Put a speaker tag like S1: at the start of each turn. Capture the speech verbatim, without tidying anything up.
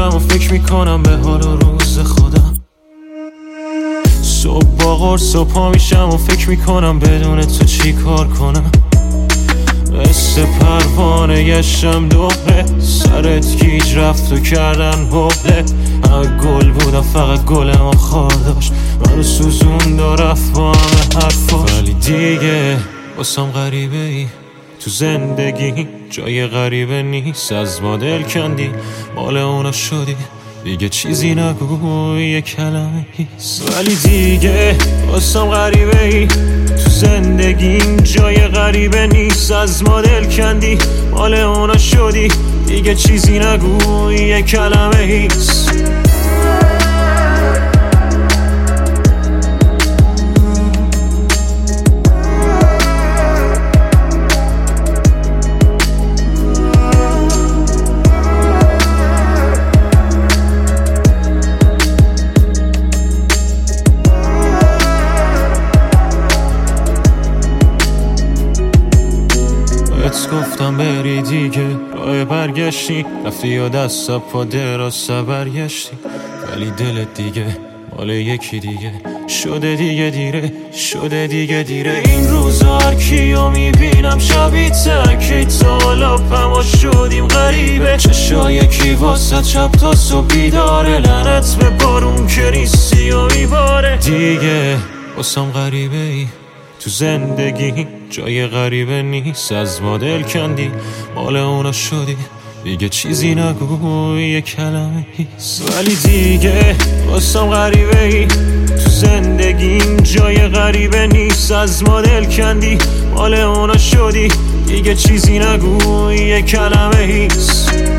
S1: میشم و فکر میکنم به حال و روز خودم. صبح با قرص و پا میشم و فکر میکنم بدون تو چی کار کنم. مثل پروانه گشتم دوره، سرت گیج رفت و کردن بوله. همه گل بودم فقط گل ما خار داشت، منو سوزوند و رفت با همه حرفاش. ولی دیگه واسم غریبه ای تو زندگی، جای غریبه نیست. از ما دل کندی مال اونا شدی، دیگه چیزی نگو یه کلمه هیست. ولی دیگه واسم غریبه ای تو زندگیم، جای غریبه نیست. از ما دل کندی مال اونا شدی، دیگه چیزی نگو یه کلمه هیست. گفتم بری دیگه، راه برگشتی رفتی و دست پا دراز برگشتی. ولی دلت دیگه مال یکی دیگه شده، دیگه دیره شده، دیگه دیره. این روزا هر کیو میبینم شبیه تکی تا لاپم و شدیم غریبه. چشای کی واسه شب تا صبح بیداره، لعنت به بارون که نیستی و میباره. دیگه واسم غریبه ای تو زندگی، جای غریبه نیست. از ما دل کندی مال اونا شدی، دیگه چیزی نگو یه کلمه هیست. ولی دیگه واسم غریبه ای تو زندگیم، جای غریبه نیست. از ما دل کندی مال اونا شدی، دیگه چیزی نگو یه کلمه هیست.